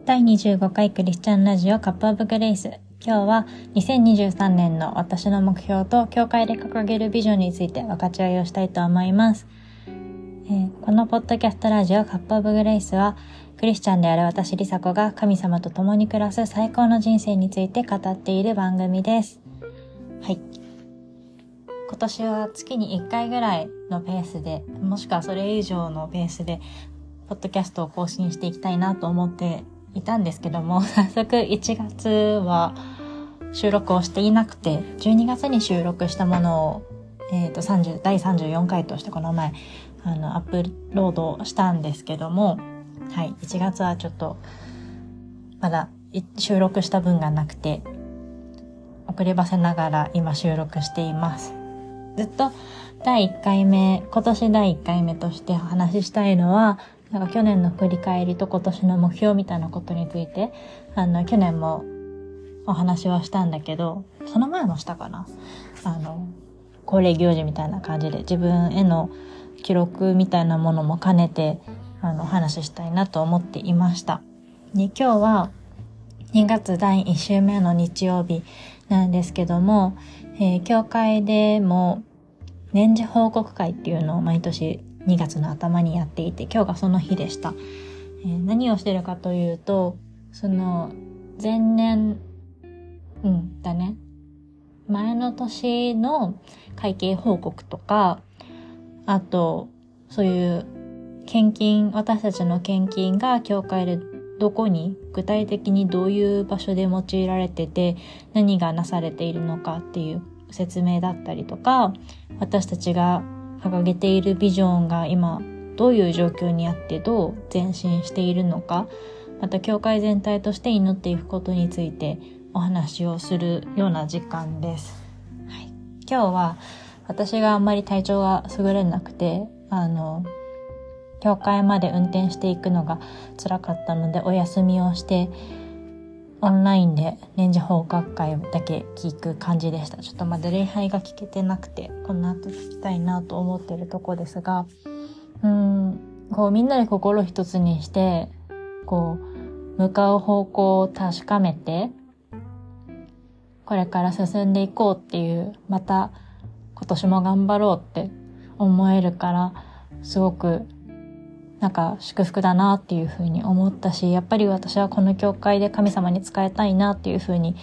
第25回クリスチャンラジオカップオブグレイス。今日は2023年の私の目標と教会で掲げるビジョンについて分かち合いをしたいと思います。このポッドキャストラジオカップオブグレイスはクリスチャンである私リサ子が神様と共に暮らす最高の人生について語っている番組です。はい。今年は月に1回ぐらいのペースで、もしくはそれ以上のペースでポッドキャストを更新していきたいなと思っていたんですけども、早速1月は収録をしていなくて、12月に収録したものを、第34回としてこの前アップロードしたんですけども、はい、1月はちょっとまだ収録した分がなくて遅ればせながら今収録しています。ずっと今年第1回目としてお話ししたいのは、去年の振り返りと今年の目標みたいなことについて、去年もお話はしたんだけど、その前もしたかな。恒例行事みたいな感じで自分への記録みたいなものも兼ねて、お話ししたいなと思っていました。で、今日は2月第1週目の日曜日なんですけども、教会でも年次報告会っていうのを毎年2月の頭にやっていて、今日がその日でした。何をしてるかというと、その前年前の年の会計報告とか、あとそういう私たちの献金が教会でどこに具体的にどういう場所で用いられてて何がなされているのかっていう説明だったりとか、私たちが掲げているビジョンが今どういう状況にあってどう前進しているのか、また教会全体として祈っていくことについてお話をするような時間です。はい、今日は私があんまり体調が優れなくて、教会まで運転していくのが辛かったのでお休みをして、オンラインで年次報告会だけ聞く感じでした。ちょっとまだ礼拝が聞けてなくて、この後聞きたいなと思っているとこですが、みんなで心一つにして、向かう方向を確かめて、これから進んでいこうっていう、また今年も頑張ろうって思えるから、すごく祝福だなっていうふうに思ったし、やっぱり私はこの教会で神様に仕えたいなっていうふうに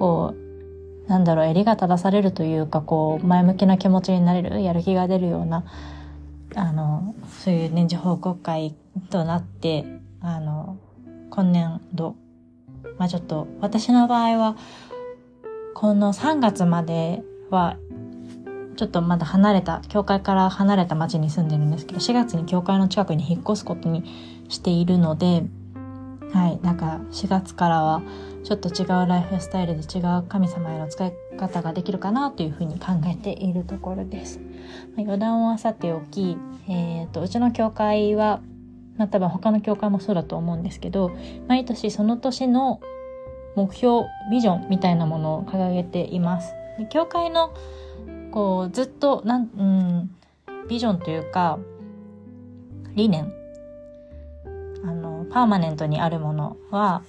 襟が正されるというか、前向きな気持ちになれる、やる気が出るようなそういう年次報告会となって、今年度ちょっと私の場合はこの3月まではちょっとまだ教会から離れた町に住んでるんですけど、4月に教会の近くに引っ越すことにしているので、はい、4月からはちょっと違うライフスタイルで違う神様への使い方ができるかなというふうに考えているところです。余談はさておき、うちの教会は、多分他の教会もそうだと思うんですけど、毎年その年の目標、ビジョンみたいなものを掲げています。で、教会のずっとビジョンというか理念、パーマネントにあるものは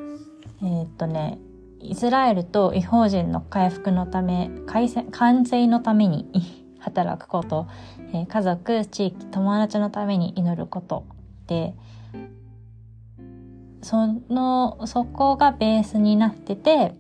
イスラエルと異邦人の回復のため、完成のために働くこと、家族、地域、友達のために祈ることで、そこがベースになってて、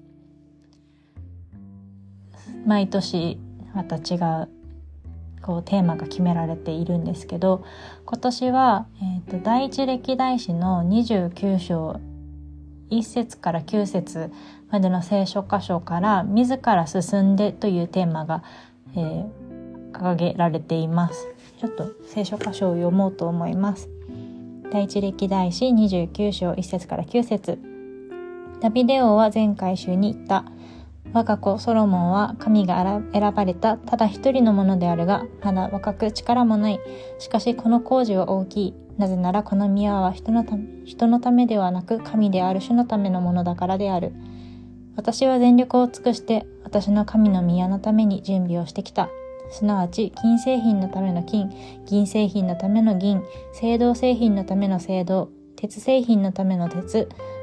毎年また違うテーマが決められているんですけど、今年は、第一歴代史の29章1節から9節までの聖書箇所から自ら進んでというテーマが、掲げられています。ちょっと聖書箇所を読もうと思います。第一歴代史29章1節から9節。ダビデ王は前回集に言った。我が子ソロモンは神が選ばれたただ一人のものであるが、まだ若く力もない。しかしこの工事は大きい。なぜならこの宮は人のためではなく神である主のためのものだからである。私は全力を尽くして私の神の宮のために準備をしてきた。すなわち金製品のための金、銀製品のための銀、青銅製品のための青銅、鉄製品のための鉄、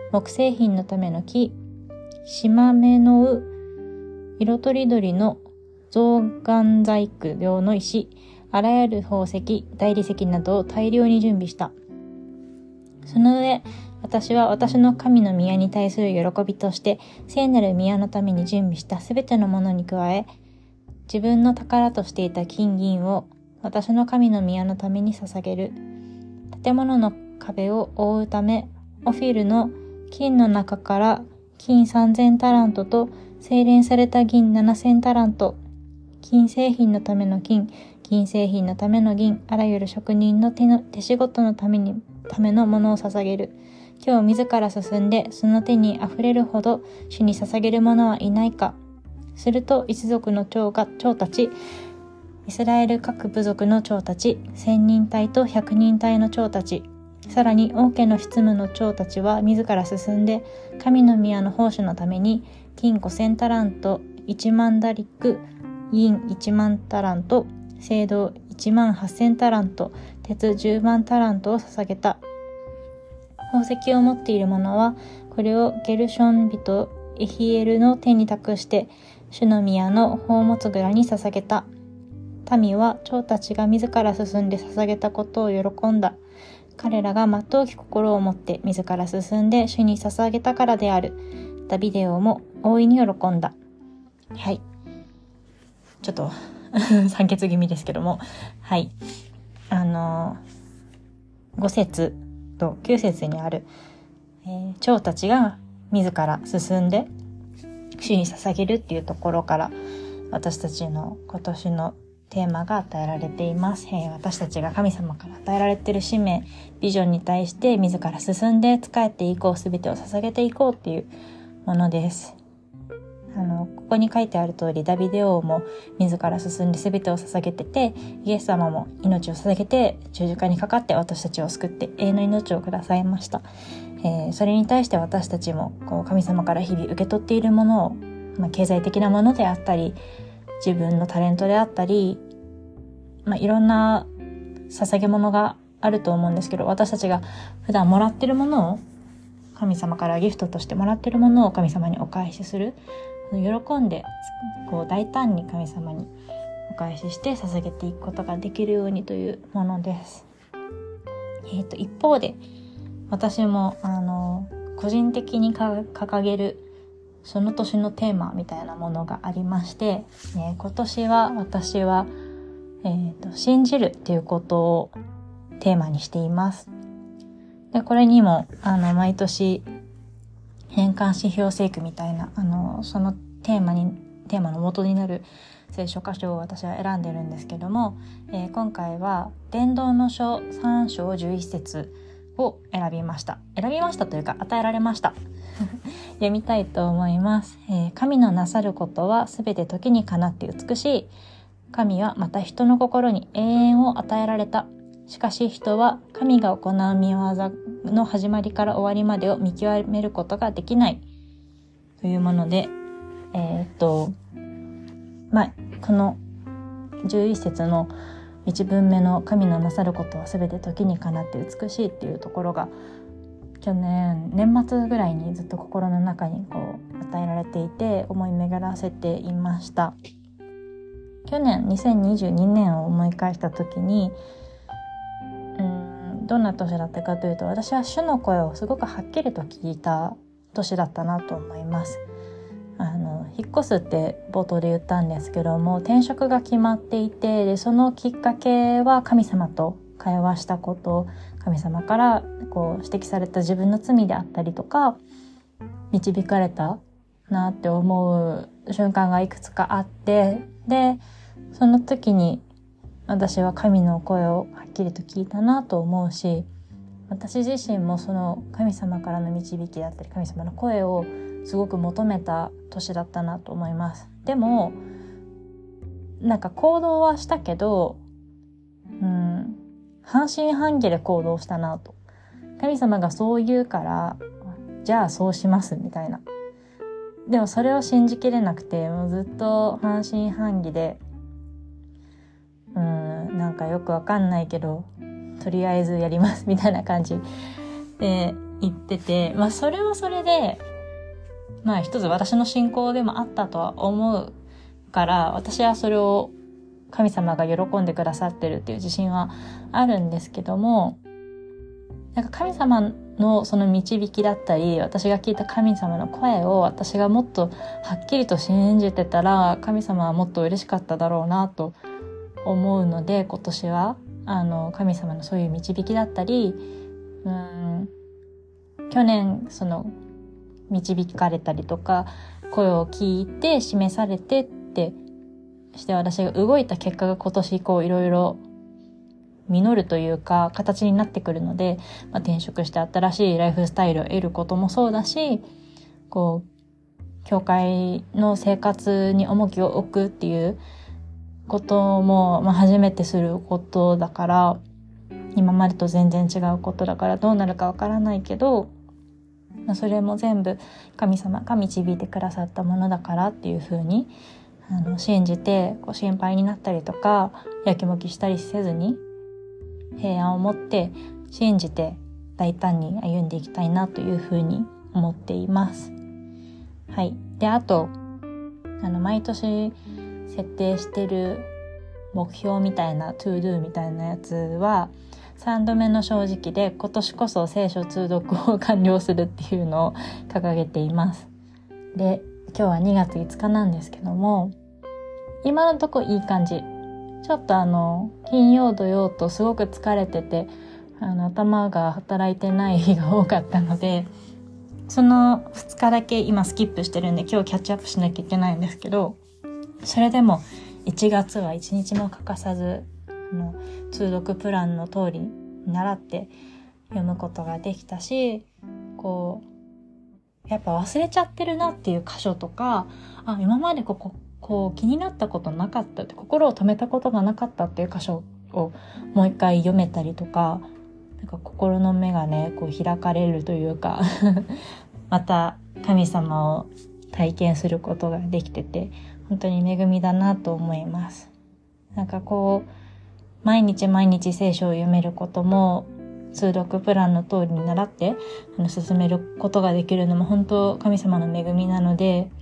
木製品のための木、島目のう、色とりどりの象眼細工用の石、あらゆる宝石、大理石などを大量に準備した。その上、私は私の神の宮に対する喜びとして、聖なる宮のために準備したすべてのものに加え、自分の宝としていた金銀を私の神の宮のために捧げる。建物の壁を覆うため、オフィルの金の中から金3000タラントと精錬された銀7000タラント、金製品のための金、銀製品のための銀、あらゆる職人の手仕事のためのものを捧げる。今日自ら進んで、その手に溢れるほど主に捧げる者はいないか。すると一族の長たち、イスラエル各部族の長たち、1000人隊と100人隊の長たち、さらに王家の執務の長たちは自ら進んで、神の宮の奉仕のために金5000タラント、1万ダリック、銀1万タラント、青銅1万8000タラント、鉄10万タラントを捧げた。宝石を持っている者は、これをゲルション人エヒエルの手に託して、主の宮の宝物蔵に捧げた。民は長たちが自ら進んで捧げたことを喜んだ。彼らが全うき心を持って自ら進んで主に捧げたからである。ダビデ王も大いに喜んだ。はい。ちょっと酸欠気味ですけども。はい。5節と9節にある、長たちが自ら進んで主に捧げるっていうところから、私たちの今年のテーマが与えられています。私たちが神様から与えられている使命、ビジョンに対して自ら進んで仕えていこう、すべてを捧げていこうっていうものです。ここに書いてある通り、ダビデ王も自ら進んで全てを捧げてて、イエス様も命を捧げて十字架にかかって私たちを救って永遠の命をくださいました。それに対して私たちも神様から日々受け取っているものを、経済的なものであったり、自分のタレントであったり、いろんな捧げ物があると思うんですけど、私たちが普段もらっているものを、神様からギフトとしてもらっているものを神様にお返しする、喜んで大胆に神様にお返しして捧げていくことができるようにというものです。一方で私も個人的に掲げるその年のテーマみたいなものがありまして、今年は私は、信じるっていうことをテーマにしています。で、これにも毎年年間指標聖句みたいなそのテーマの元になる聖書箇所を私は選んでるんですけども、今回は伝道の書3章11節を選びましたというか与えられました読みたいと思います。神のなさることはすべて時にかなって美しい。神はまた人の心に永遠を与えられた。しかし人は神が行う御業の始まりから終わりまでを見極めることができないというもので、この11節の1文目の神のなさることはすべて時にかなって美しいっていうところが、去年年末ぐらいにずっと心の中に与えられていて思い巡らせていました。去年2022年を思い返した時にどんな年だったかというと、私は主の声をすごくはっきりと聞いた年だったなと思います。引っ越すって冒頭で言ったんですけども、転職が決まっていて、でそのきっかけは神様と会話したこと、神様から指摘された自分の罪であったりとか、導かれたなって思う瞬間がいくつかあって、でその時に私は神の声をはっきりと聞いたなと思うし、私自身もその神様からの導きだったり神様の声をすごく求めた年だったなと思います。でも行動はしたけど、半信半疑で行動したなと。神様がそう言うからじゃあそうしますみたいな。でもそれを信じきれなくて、もうずっと半信半疑でよくわかんないけどとりあえずやりますみたいな感じで言ってて、それはそれで、一つ私の信仰でもあったとは思うから、私はそれを神様が喜んでくださってるっていう自信はあるんですけども、神様のその導きだったり、私が聞いた神様の声を私がもっとはっきりと信じてたら、神様はもっと嬉しかっただろうなと思うので、今年は神様のそういう導きだったり、去年その導かれたりとか、声を聞いて示されてってして私が動いた結果が今年いろいろ実るというか形になってくるので、転職して新しいライフスタイルを得ることもそうだし、教会の生活に重きを置くっていうことも、初めてすることだから、今までと全然違うことだからどうなるかわからないけど、それも全部神様が導いてくださったものだからっていう風に信じて、心配になったりとかやきもきしたりせずに、平安を持って信じて大胆に歩んでいきたいなという風に思っています。はい。で、あと毎年設定してる目標みたいな to do みたいなやつは3度目の正直で、今年こそ聖書通読を完了するっていうのを掲げています。で、今日は2月5日なんですけども、今のとこいい感じ。ちょっと金曜土曜とすごく疲れてて、頭が働いてない日が多かったので、その2日だけ今スキップしてるんで、今日キャッチアップしなきゃいけないんですけど、それでも1月は1日も欠かさず通読プランの通りに習って読むことができたし、やっぱ忘れちゃってるなっていう箇所とか、今まで気になったことなかったって、心を止めたことがなかったっていう箇所をもう一回読めたりとか、心の目がね開かれるというかまた神様を体験することができてて、本当に恵みだなと思います。毎日毎日聖書を読めることも、通読プランの通りに習って進めることができるのも本当神様の恵みなので、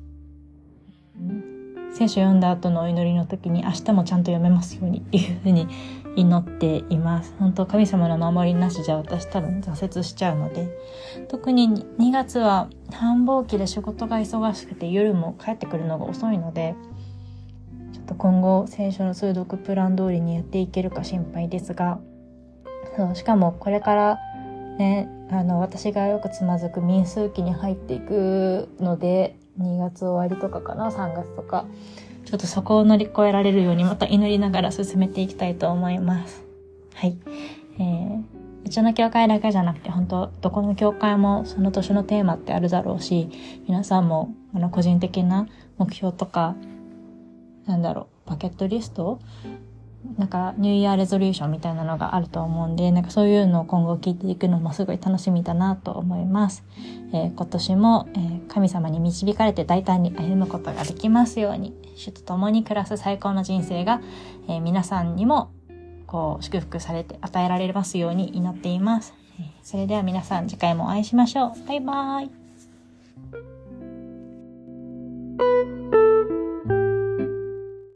聖書読んだ後のお祈りの時に明日もちゃんと読めますようにっていうふうに祈っています。本当神様の守りなしじゃ私多分挫折しちゃうので、特に2月は繁忙期で仕事が忙しくて夜も帰ってくるのが遅いので、ちょっと今後聖書の通読プラン通りにやっていけるか心配ですが、しかもこれからね、私がよくつまずく民数期に入っていくので、2月終わりとかかな、3月とか、ちょっとそこを乗り越えられるようにまた祈りながら進めていきたいと思います。はい。うちの教会だけじゃなくて、本当どこの教会もその年のテーマってあるだろうし、皆さんも個人的な目標とか、バケットリスト、ニューイヤーレゾリューションみたいなのがあると思うんで、そういうのを今後聞いていくのもすごい楽しみだなと思います。今年も、神様に導かれて大胆に歩むことができますように、主と共に暮らす最高の人生が、皆さんにも祝福されて与えられますように祈っています。それでは皆さん次回もお会いしましょう。バイバイ。